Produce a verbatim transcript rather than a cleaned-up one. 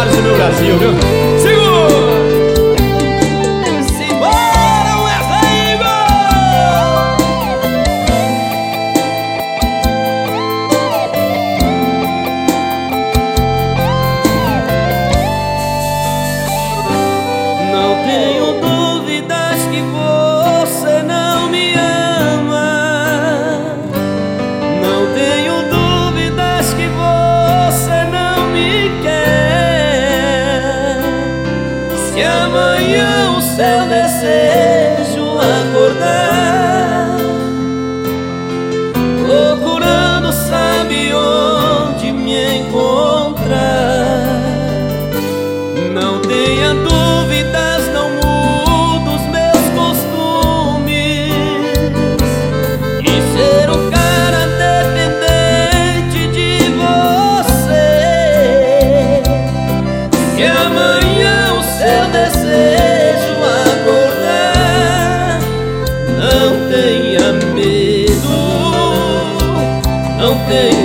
lugares do meu Brasil, viu? Segura! Simbora, Wesley! Não tenho dúvidas que você não me ama. Não tenho dúvidas que você não me quer. Se amanhã o seu desejo acordar, procurando sabe onde me encontrar. Não tenha dúvidas, não mudo os meus costumes e ser o cara dependente de você. Se amanhã o seu desejo acordar, não tenha medo, não tenha